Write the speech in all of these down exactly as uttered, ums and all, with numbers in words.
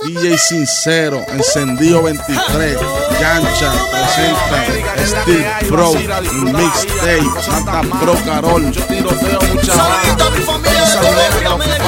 D J Sincero, Encendido veintitrés, Gancha, presenta Steel Pro, Mixtape, Santa Pro Carol. Yo tiroteo mucha Saludito a mi familia de Colombia, me le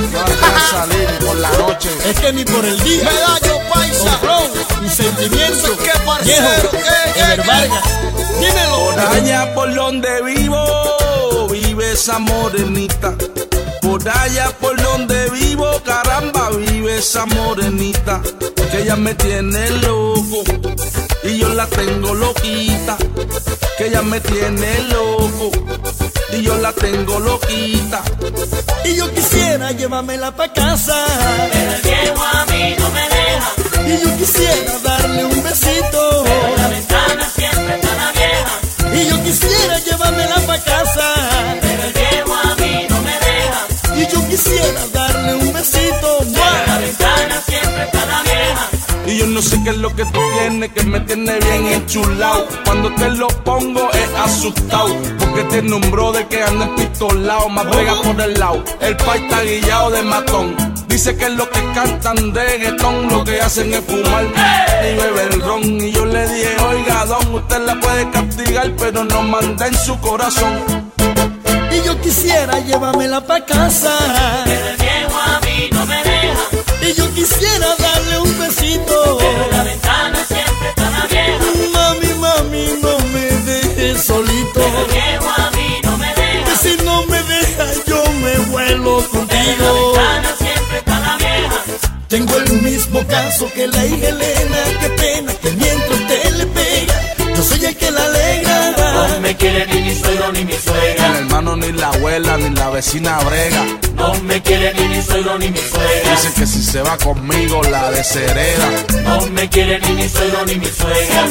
salir por la noche. Es que ni por el día medallo paisa, con flow, un sentimiento, qué parcero, viejo, eh, Ever eh, Vargas, dímelo. Por allá por donde vivo, vive esa morenita. Por allá por donde vivo, caramba, vive esa morenita. Que ella me tiene loco y yo la tengo loquita. Que ella me tiene loco y yo la tengo loquita. Y yo quisiera llevármela pa' casa, pero el viejo a mí no me deja. y yo quisiera darle un besito, Pero la ventana siempre está la vieja. y yo quisiera llevármela pa' casa, Pero el viejo a mí no me deja. y yo quisiera darle un besito. Pero la ventana siempre está la vieja. Y yo no sé qué es lo que tú tienes, que me tiene bien enchulado. Cuando te lo pongo es asustado, porque tiene un brother que anda empistolado. Más pega por el lado, el país está guillado de matón. Dice que es lo que cantan de reggaetón, lo que hacen es fumar y beber ron. Y yo le dije, oiga don, usted la puede castigar, pero no manda en su corazón. Y yo quisiera llevármela pa' casa, Pero el viejo a mí no me deja. y yo quisiera darle un besito. Pero la ventana siempre está la vieja. Mami, mami, no me dejes solito, Pero el viejo a mí no me que deja. si no me dejas yo me vuelo Pero la contigo. ventana siempre está la vieja. Tengo el mismo caso que la hija Elena, qué pena que mientras usted le pega, yo soy el que la alegra. No me quiere ni mi suegro ni mi Ni el suegra. hermano, ni la abuela, ni la vecina brega. No me quiere ni mi suegro ni mi suegra. Dice que si se va conmigo la deshereda. No me quiere ni mi suegro ni mi suegra.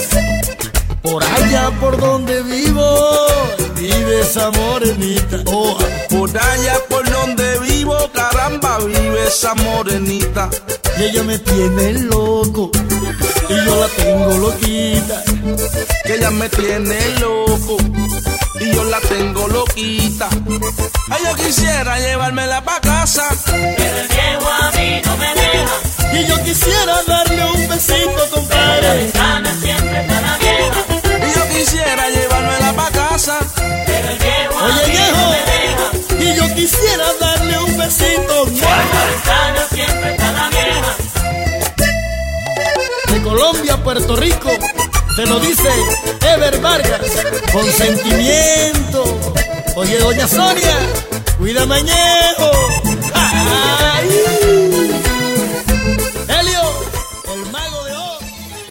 Por allá por donde vivo, vive esa morenita. Oh, Por allá por donde vivo, caramba, vive esa morenita. y ella me tiene loco, y yo la tengo loquita. Que ella me tiene loco y yo la tengo loquita. Ay, yo quisiera llevármela pa' casa, Pero el viejo a mí no me deja. Y yo quisiera darle un besito, Pero la compadre. ventana siempre está la vieja. y yo quisiera llevármela pa' casa. Pero el viejo a Oye, mí viejo, no me deja. y yo quisiera darle un besito. Pero la ventana siempre está la vieja. De Colombia a Puerto Rico, te lo dice Ever Vargas, con sentimiento. Oye, doña Sonia, cuida mañejo. Ay. Helio, el más